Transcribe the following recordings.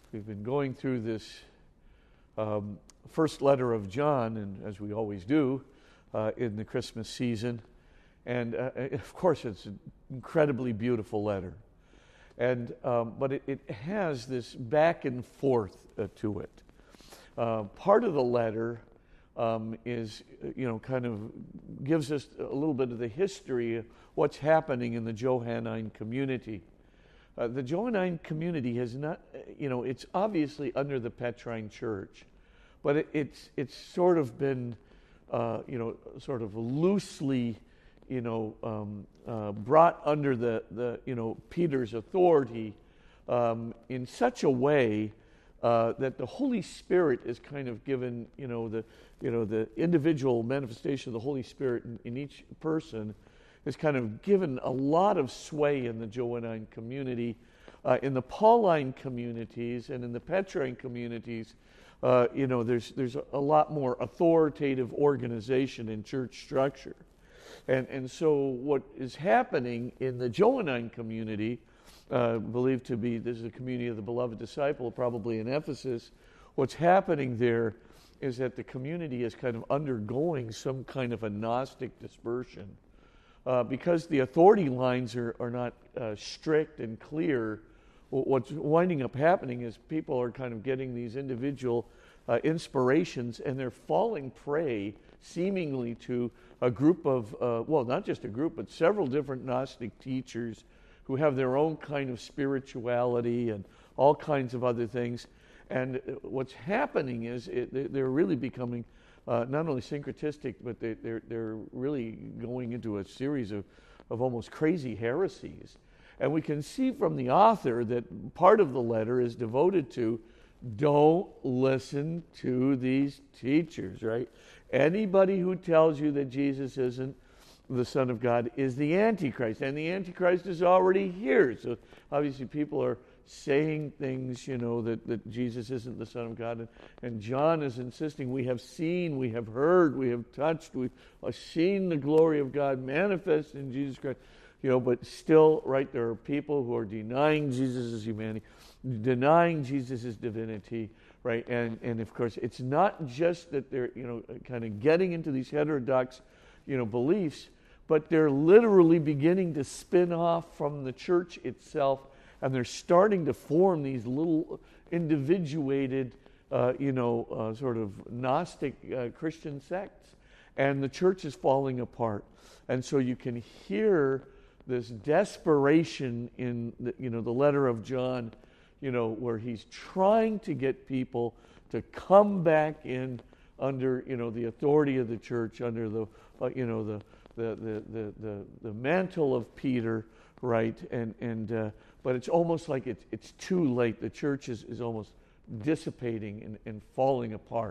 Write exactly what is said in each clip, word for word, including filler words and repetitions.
we've been going through this um, first letter of John, and as we always do uh, in the Christmas season. And uh, of course, it's an incredibly beautiful letter. And um, but it, it has this back and forth uh, to it. Uh, part of the letter um, is, you know, kind of gives us a little bit of the history of what's happening in the Johannine community. Uh, the Johannine community has not, you know, it's obviously under the Petrine Church, but it, it's it's sort of been, uh, you know, sort of loosely, you know, um, uh, brought under the, the, you know, Peter's authority um, in such a way uh, that the Holy Spirit is kind of given, you know, the, you know, the individual manifestation of the Holy Spirit in, in each person is kind of given a lot of sway in the Johannine community. Uh, in the Pauline communities and in the Petrine communities, uh, you know, there's there's a lot more authoritative organization in church structure. And and so what is happening in the Johannine community, uh, believed to be, this is a community of the beloved disciple, probably in Ephesus, what's happening there is that the community is kind of undergoing some kind of a Gnostic dispersion. Uh, because the authority lines are, are not uh, strict and clear, what's winding up happening is people are kind of getting these individual uh, inspirations, and they're falling prey seemingly to a group of, uh, well, not just a group, but several different Gnostic teachers who have their own kind of spirituality and all kinds of other things. And what's happening is it, they're really becoming Uh, not only syncretistic, but they, they're they're really going into a series of, of almost crazy heresies. And we can see from the author that part of the letter is devoted to don't listen to these teachers, right? Anybody who tells you that Jesus isn't the Son of God is the Antichrist, and the Antichrist is already here. So obviously people are saying things, you know, that, that Jesus isn't the Son of God. And, and John is insisting, we have seen, we have heard, we have touched, we've seen the glory of God manifest in Jesus Christ. You know, but still, right, there are people who are denying Jesus' humanity, denying Jesus' divinity, right? And, and of course, it's not just that they're, you know, kind of getting into these heterodox, you know, beliefs, but they're literally beginning to spin off from the church itself. And they're starting to form these little individuated, uh, you know, uh, sort of Gnostic uh, Christian sects. And the church is falling apart. And so you can hear this desperation in, the, you know, the letter of John, you know, where he's trying to get people to come back in under, you know, the authority of the church, under the, uh, you know, the, the, the, the, the, the mantle of Peter, right? And, and, uh, But it's almost like it's, it's too late. The church is, is almost dissipating and, and falling apart.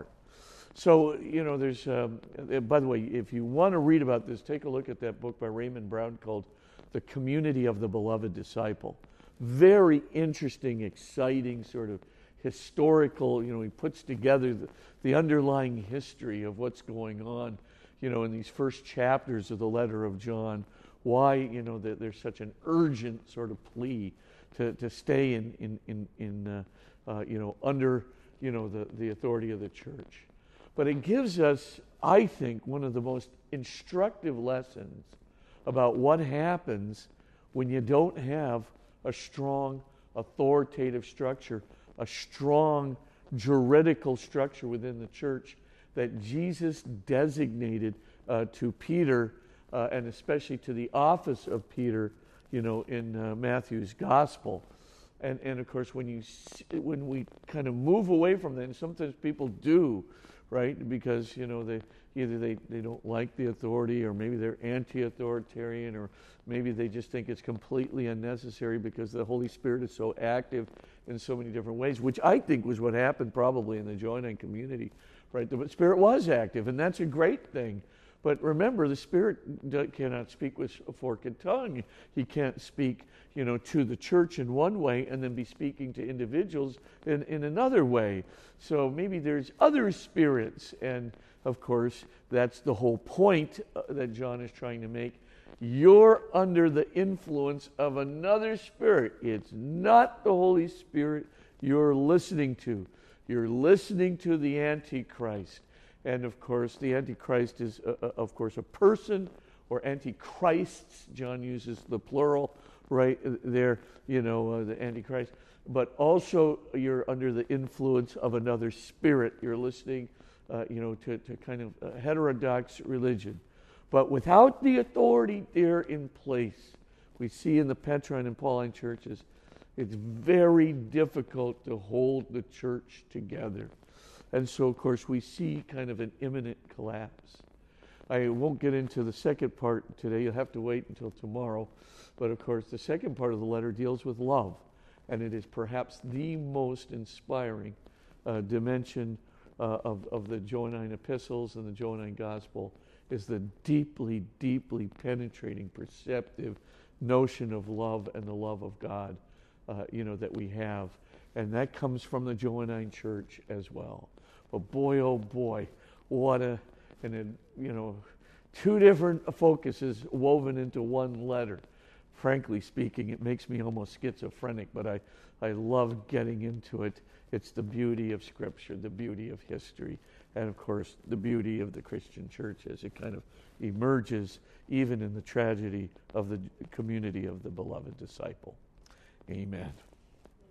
So, you know, there's, um, by the way, if you want to read about this, take a look at that book by Raymond Brown called The Community of the Beloved Disciple. Very interesting, exciting, sort of historical, you know, he puts together the, the underlying history of what's going on, you know, in these first chapters of the letter of John. Why, you know, that there's such an urgent sort of plea to, to stay in, in, in, in uh, uh, you know, under, you know, the, the authority of the church. But it gives us, I think, one of the most instructive lessons about what happens when you don't have a strong authoritative structure, a strong juridical structure within the church that Jesus designated uh, to Peter, Uh, and especially to the office of Peter, you know, in uh, Matthew's gospel. And, and of course, when you see, when we kind of move away from that, and sometimes people do, right, because, you know, they either they, they don't like the authority, or maybe they're anti-authoritarian, or maybe they just think it's completely unnecessary because the Holy Spirit is so active in so many different ways, which I think was what happened probably in the Johannine community, right? The Spirit was active, and that's a great thing. But remember, the Spirit cannot speak with a forked tongue. He can't speak, you know, to the church in one way and then be speaking to individuals in, in another way. So maybe there's other spirits. And, of course, that's the whole point that John is trying to make. You're under the influence of another spirit. It's not the Holy Spirit. you're listening to. You're listening to the Antichrist. And of course, the Antichrist is, uh, uh, of course, a person, or antichrists. John uses the plural right there, you know, uh, the Antichrist. But also, you're under the influence of another spirit. You're listening, uh, you know, to, to kind of a heterodox religion. But without the authority there in place, we see in the Petrine and Pauline churches, it's very difficult to hold the church together. And so, of course, we see kind of an imminent collapse. I won't get into the second part today. You'll have to wait until tomorrow. But, of course, the second part of the letter deals with love. And it is perhaps the most inspiring uh, dimension uh, of, of the Johannine epistles and the Johannine gospel, is the deeply, deeply penetrating, perceptive notion of love and the love of God, uh, you know, that we have. And that comes from the Johannine church as well. But boy, oh boy, what a, and then, you know, two different focuses woven into one letter. Frankly speaking, it makes me almost schizophrenic, but I, I love getting into it. It's the beauty of Scripture, the beauty of history, and of course, the beauty of the Christian church as it kind of emerges even in the tragedy of the community of the beloved disciple. Amen.